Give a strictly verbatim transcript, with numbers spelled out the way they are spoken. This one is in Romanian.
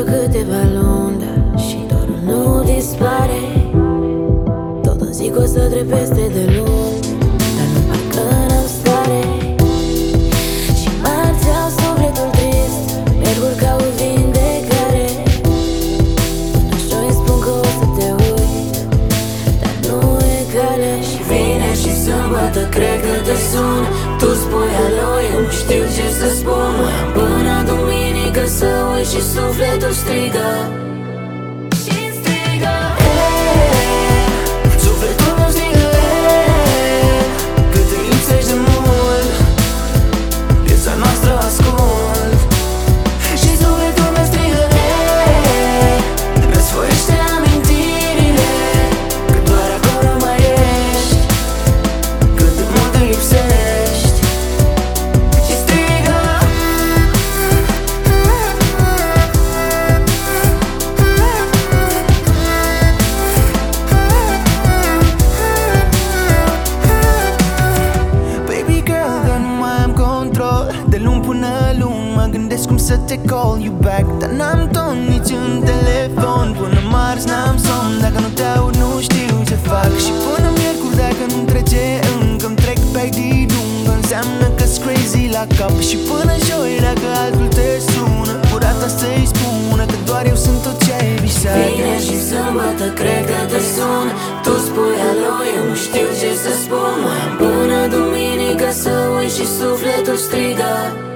câteva luni, dar și dorul nu dispare. Tot îmi zic o să trec peste de luni, dar nu parcă n-am stare. Și marți au sufletul trist, miercuri caut vindecare. Până joi spun că o să te uit, dar nu e calea. Și vine și sâmbătă, cred că te sun. Tu spui alo, eu nu știu ce să spun. Mai am până duminică să uit și sufletul strigă. Și strigă, hey, sufletul meu strigă, hey, că te lipsești de mult, viața noastră ascult. Și sufletul meu strigă, hey, răsfoiește amintirile, că doar acolo mai ești, cât de mult te lipsești. Și strigă, baby girl, că nu mai am control. De luni până luni mă gândesc cum să te call you back, dar n-am ton nici în telefon. Până marți n-am somn, dacă nu te aud nu știu ce fac. Și până miercuri dacă nu-mi trece încă-mi trec pe didung, înseamnă că-s crazy la cap. Și până joi dacă altul te sună, curata să-i spună că doar eu sunt tot ce ai visat. Vine și sâmbătă, cred că te sun. Tu spui alo, eu nu știu ce să spun. Mai am până duminică să uit și sufletul strigă.